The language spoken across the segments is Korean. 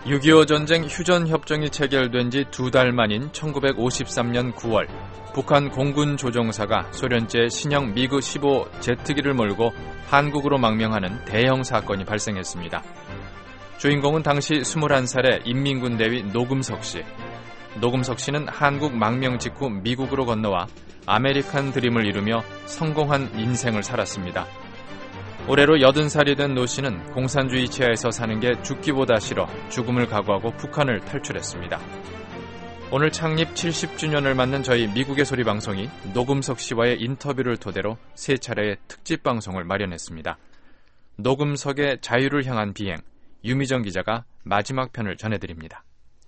6.25 전쟁 휴전협정이 체결된 지 2달 만인 1953년 9월 북한 공군 조종사가 소련제 신형 미그 15 제트기를 몰고 한국으로 망명하는 대형 사건이 발생했습니다. 주인공은 당시 21살의 인민군 대위 노금석 씨. 노금석 씨는 한국 망명 직후 미국으로 건너와 아메리칸 드림을 이루며 성공한 인생을 살았습니다. 올해로 80살이 된 노 씨는 공산주의 치하에서 사는 게 죽기보다 싫어 죽음을 각오하고 북한을 탈출했습니다. 오늘 창립 70주년을 맞는 저희 미국의 소리 방송이 노금석 씨와의 인터뷰를 토대로 3차례의 특집 방송을 마련했습니다. 노금석의 자유를 향한 비행, 유미정 기자가 마지막 편을 전해드립니다.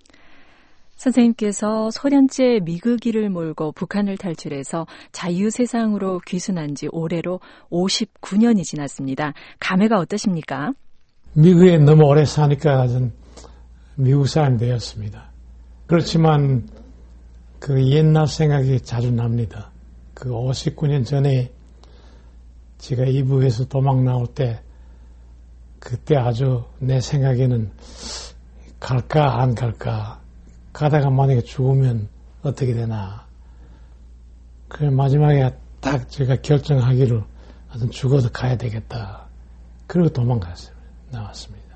선생님께서 소련제 미그기를 몰고 북한을 탈출해서 자유세상으로 귀순한 지 올해로 59년이 지났습니다. 감회가 어떠십니까? 미국에 너무 오래 사니까 전 미국 사람이 되었습니다. 그렇지만 그 옛날 생각이 자주 납니다. 그 59년 전에 제가 이북에서 도망 나올 때 그때 아주 내 생각에는 갈까 안 갈까, 가다가 만약에 죽으면 어떻게 되나. 그래 마지막에 딱 제가 결정하기를 하여튼 죽어도 가야 되겠다. 그리고 도망갔어요. 나왔습니다.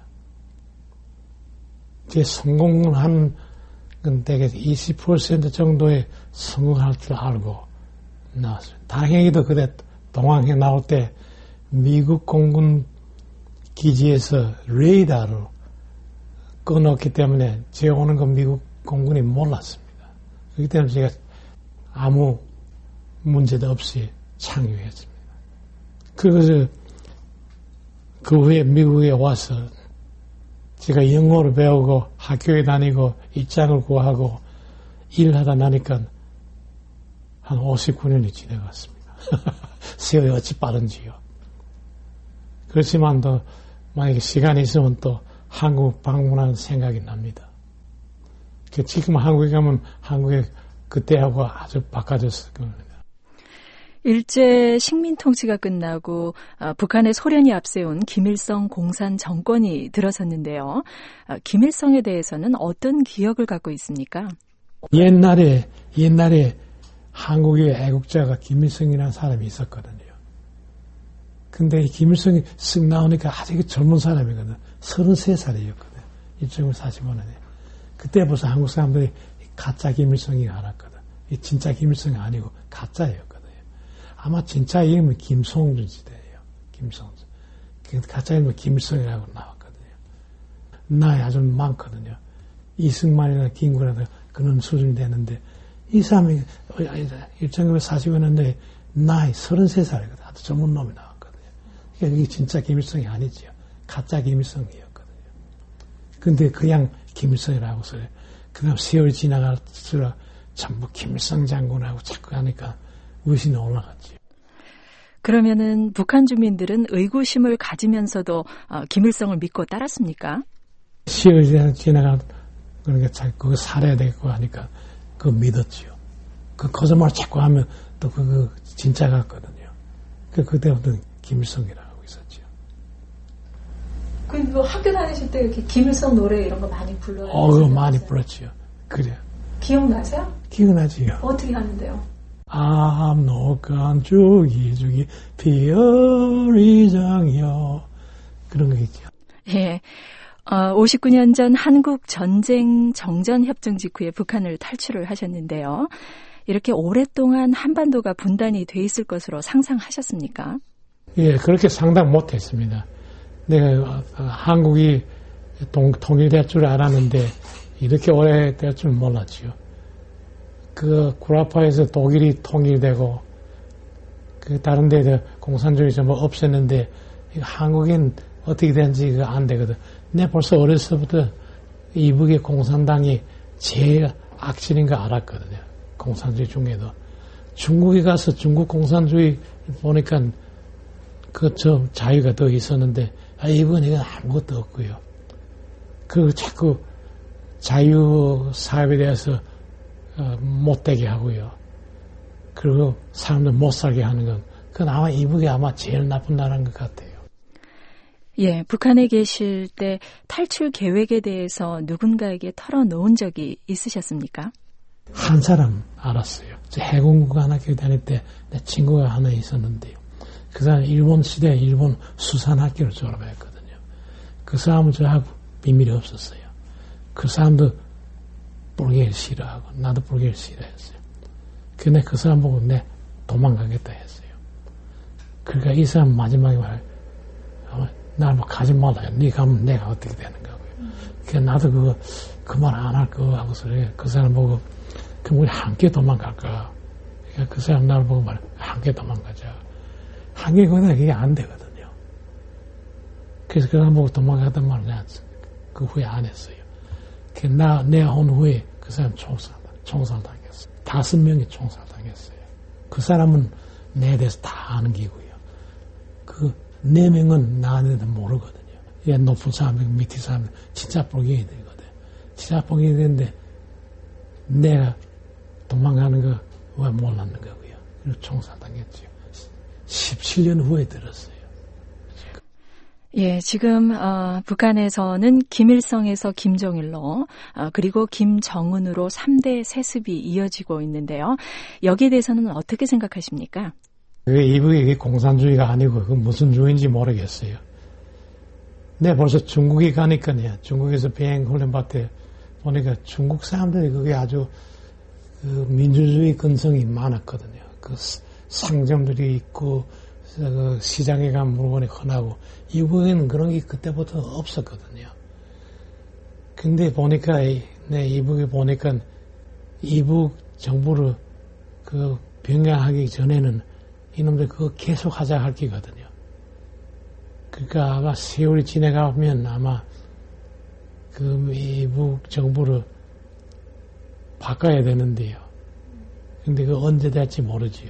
제 성공한 건 대개 20% 정도의 성공할 줄 알고 나왔어요. 다행히도 그때 동항에 나올 때 미국 공군 기지에서 레이더를 꺼놓기 때문에 제가 오는 건 미국 공군이 몰랐습니다. 그렇기 때문에 제가 아무 문제도 없이 착륙했습니다. 그래서 그 후에 미국에 와서 제가 영어를 배우고 학교에 다니고 입장을 구하고 일하다 나니까 한 59년이 지나갔습니다. 세월이 어찌 빠른지요. 그렇지만 또 만약에 시간이 있으면 또 한국 방문하는 생각이 납니다. 지금 한국에 가면 한국에 그때하고 아주 바꿔졌을 겁니다. 일제 식민 통치가 끝나고 북한의 소련이 앞세운 김일성 공산 정권이 들어섰는데요. 김일성에 대해서는 어떤 기억을 갖고 있습니까? 옛날에 한국의 애국자가 김일성이라는 사람이 있었거든요. 근데 이 김일성이 쓱 나오니까 아주 젊은 사람이거든. 33살이었거든. 1945년에. 그때 벌써 한국 사람들이 가짜 김일성이 알았거든. 이 진짜 김일성이 아니고 가짜였거든요. 아마 진짜 이름은 김송준 시대예요. 김송준. 가짜 이름은 김일성이라고 나왔거든요. 나이 아주 많거든요. 이승만이나 김구라도 그런 수준이 되는데 이 사람이 1945년에 나이 33살이거든. 아주 젊은 놈이 나왔거든요. 그러니까 이게 진짜 김일성이 아니지요. 가짜 김일성이었거든요. 근데 그냥 김일성이라고 써요. 그 다음 세월이 지나갈수록 전부 김일성 장군하고 자꾸 하니까 의심이 올라갔지. 그러면은 북한 주민들은 의구심을 가지면서도 김일성을 믿고 따랐습니까? 세월이 지나가 그러니까 그거 살아야 되고 하니까 그거 믿었지요. 그 거짓말 자꾸 하면 또 그거 진짜 같거든요. 그때부터 김일성이라고 있었지요. 그 학교 다니실 때 이렇게 김일성 노래 이런 거 많이 불러요? 그거 많이 불렀지요. 그래요. 기억나세요? 기억나지요. 어떻게 하는데요? 압록강 주기 비어리장여 그런 거 있죠. 예. 59년 전 한국 전쟁 정전 협정 직후에 북한을 탈출을 하셨는데요. 이렇게 오랫동안 한반도가 분단이 돼 있을 것으로 상상하셨습니까? 예, 그렇게 상상 못했습니다. 내가 한국이 통일될 줄 알았는데 이렇게 오래 될 줄 몰랐지요. 그 구라파에서 독일이 통일되고 그 다른 데도 공산주의 전부 없앴는데 한국엔 어떻게 되는지 안 되거든. 내 벌써 어려서부터 이북의 공산당이 제일 악질인 거 알았거든요. 공산주의 중에도. 중국에 가서 중국 공산주의 보니까 좀 자유가 더 있었는데 이번에는 아무것도 없고요. 그 자꾸 자유 사회에 대해서 못되게 하고요. 그리고 사람들 못 살게 하는 건 그건 아마 이북이 아마 제일 나쁜 나라인 것 같아요. 예, 북한에 계실 때 탈출 계획에 대해서 누군가에게 털어놓은 적이 있으셨습니까? 한 사람 알았어요. 해군국가학교 다닐 때 내 친구가 하나 있었는데요. 그 사람 일본 시대 일본 수산학교를 졸업했거든요. 그 사람은 저하고 비밀이 없었어요. 그 사람도 불교를 싫어하고 나도 불교를 싫어했어요. 근데 그 사람 보고 내 도망가겠다 했어요. 그러니까 이 사람 마지막에 날 뭐 가지 말라. 네 가면 내가 어떻게 되는 거고요. 그러니까 나도 그 말 안 할 거 하고서 그 사람 보고 그럼 우리 함께 도망갈까? 그러니까 그 사람 나를 보고 말해 함께 도망가자. 함께 거기다 그게 안 되거든요. 그래서 그 사람 보고 도망가던 말을 내가 그 후에 안 했어요. 내가 온 후에 그 사람 총살당했어요. 5명이 총살당했어요. 그 사람은 내에 대해서 다 아는 기고요. 그 4명은 나한테 모르거든요. 얘 높은 사람, 밑에 사람, 진짜 불경이들이거든. 진짜 불경이들인데 내가 도망가는 거 왜 몰랐는 거고요. 그리고 총살당했죠. 17년 후에 들었어요. 예, 지금 북한에서는 김일성에서 김정일로 그리고 김정은으로 3대 세습이 이어지고 있는데요. 여기에 대해서는 어떻게 생각하십니까? 이게 공산주의가 아니고 그 무슨 주의인지 모르겠어요. 네, 벌써 중국에 가니까요. 중국에서 비행 훈련 받을 때 보니까 중국 사람들이 그게 아주 그 민주주의 근성이 많았거든요. 그 상점들이 있고 그 시장에 가면 물건이 흔하고 이북에는 그런 게 그때부터 없었거든요. 근데 보니까 이북에 보니까 이북 정부를 그 변경하기 전에는 이놈들 그거 계속 하자 할 기거든요. 그러니까 아마 세월이 지나가면 아마 그 이북 정부를 바꿔야 되는데요. 근데 그 언제 될지 모르지요.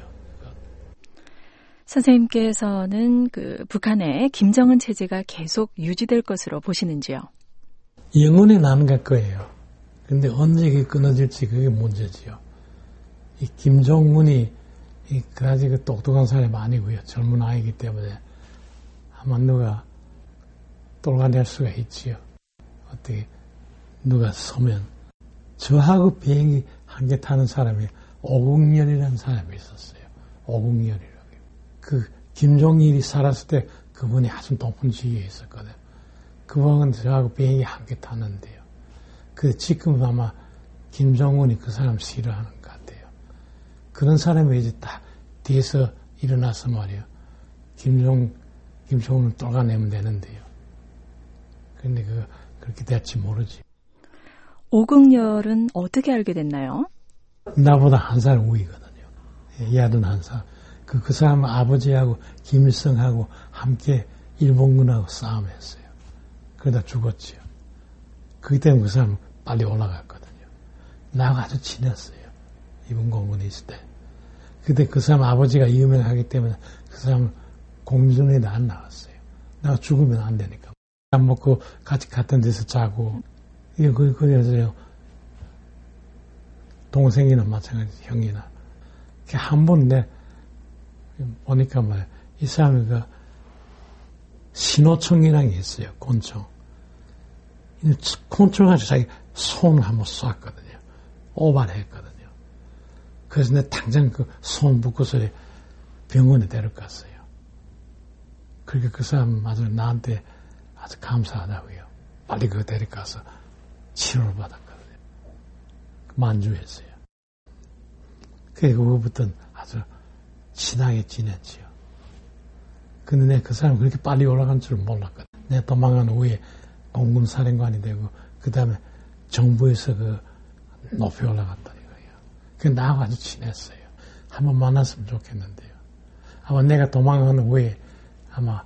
선생님께서는 그 북한의 김정은 체제가 계속 유지될 것으로 보시는지요? 영원히 남을 거예요. 근데 언제 그게 끊어질지 그게 문제지요. 이 김정은이 그다지 그 똑똑한 사람이 아니고요. 젊은 아이기 때문에 아마 누가 돌아낼 수가 있지요. 어떻게 누가 서면 저하고 비행기 한 개 타는 사람이 오국렬이라는 사람이 있었어요. 오국렬이라고. 그 김종일이 살았을 때 그분이 아주 높은 지위에 있었거든요. 그분은 저하고 비행기 한 개 탔는데요. 그 지금 아마 김정은이 그 사람 싫어하는 것 같아요. 그런 사람이 이제 딱 뒤에서 일어나서 말이에요. 김정은을 똘가내면 되는데요. 근데 그렇게 될지 모르지. 오국렬은 어떻게 알게 됐나요? 나보다 한 살 우위거든요. 81살. 그 사람 아버지하고 김일성하고 함께 일본군하고 싸움했어요. 그러다 죽었지요. 그렇기 때문에 그 사람 빨리 올라갔거든요. 나하고 아주 친했어요. 일본공군에 있을 때. 그때 그 사람 아버지가 유명하기 때문에 그 사람 공전에도 안 나왔어요. 내가 죽으면 안 되니까. 밥 먹고 같이 같은 데서 자고. 그래서요. 동생이나 마찬가지, 형이나. 한 번 보니까 이 사람이 신호청이라는 게 있어요. 곤청. 곤청을 자기 손을 한번 쐈거든요. 오발했거든요. 그래서 내가 당장 그 손 묶어서 병원에 데려갔어요. 그러니까 그 사람 아주 나한테 아주 감사하다고요. 빨리 그거 데려가서 치료를 받았거든요. 만주했어요. 그부터는 아주 친하게 지냈지요. 근데 내가 그 사람 그렇게 빨리 올라간 줄 몰랐거든. 내가 도망간 후에 공군 사령관이 되고, 그 다음에 정부에서 높이 올라갔다는 거예요. 그 나하고 아주 친했어요. 한번 만났으면 좋겠는데요. 아마 내가 도망간 후에 아마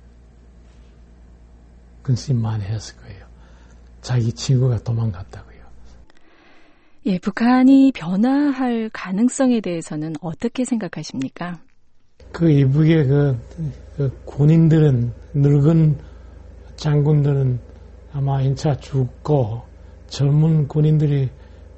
근심 많이 했을 거예요. 자기 친구가 도망갔다고요. 예, 북한이 변화할 가능성에 대해서는 어떻게 생각하십니까? 이북의 군인들은, 늙은 장군들은 아마 인차 죽고 젊은 군인들이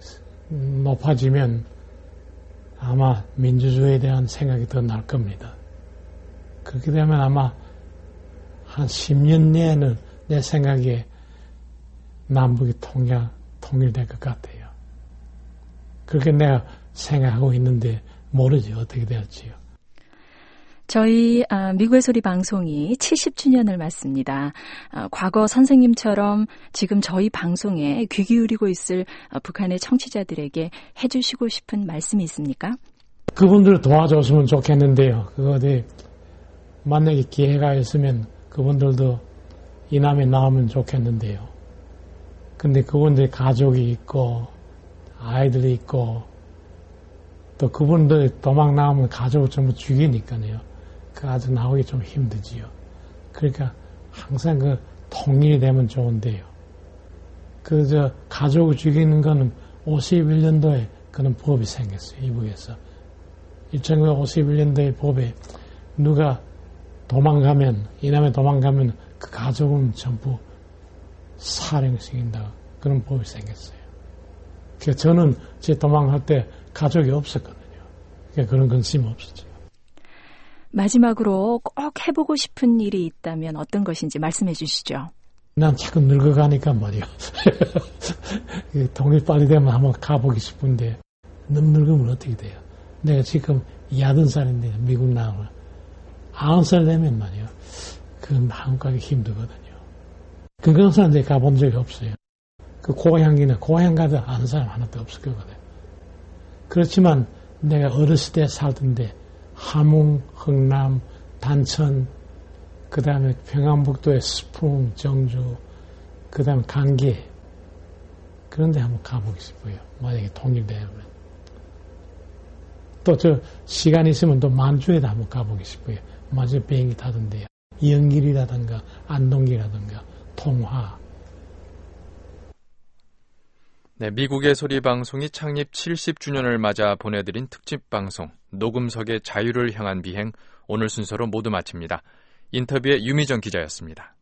높아지면 아마 민주주의에 대한 생각이 더 날 겁니다. 그렇게 되면 아마 한 10년 내에는 내 생각에 남북이 통일될 것 같아요. 그렇게 내가 생각하고 있는데 모르지 어떻게 될지요. 저희 미국의 소리 방송이 70주년을 맞습니다. 과거 선생님처럼 지금 저희 방송에 귀 기울이고 있을 북한의 청취자들에게 해주시고 싶은 말씀이 있습니까? 그분들 도와줬으면 좋겠는데요. 그거 만약에 기회가 있으면 그분들도 이남에 나오면 좋겠는데요. 근데 그분들 가족이 있고 아이들이 있고 또 그분들 도망 나오면 가족을 전부 죽이니까요. 그 가족 나오기 좀 힘들지요. 그러니까 항상 그 통일이 되면 좋은데요. 가족을 죽이는 거는 51년도에 그런 법이 생겼어요. 이북에서. 1951년도에 법에 누가 이남에 도망가면 그 가족은 전부 살해시킨다. 그런 법이 생겼어요. 그래서 저는 제 도망할 때 가족이 없었거든요. 그러니까 그런 근심 없었죠. 마지막으로 꼭 해보고 싶은 일이 있다면 어떤 것인지 말씀해 주시죠. 난 자꾸 늙어가니까 말이야. 통일 빨리 되면 한번 가보고 싶은데 너무 늙으면 어떻게 돼요? 내가 지금 80살인데 미국 나오면 90살 되면 말이야. 그건 한국 가기 힘들거든요. 그것은 이제 가본 적이 없어요. 그 고향 가도 아는 사람 하나도 없을 거거든. 그렇지만 내가 어렸을 때 살던데 함흥, 흥남, 단천, 그 다음에 평안북도의 스풍, 정주, 그 다음에 강계 그런 데 한번 가보고 싶어요. 만약에 통일되면. 또 시간이 있으면 또 만주에도 한번 가보고 싶어요. 만주에 비행기 타던데요. 영길이라든가 안동기라든가 통화. 네, 미국의 소리 방송이 창립 70주년을 맞아 보내드린 특집 방송 녹음석의 자유를 향한 비행 오늘 순서로 모두 마칩니다. 인터뷰의 유미정 기자였습니다.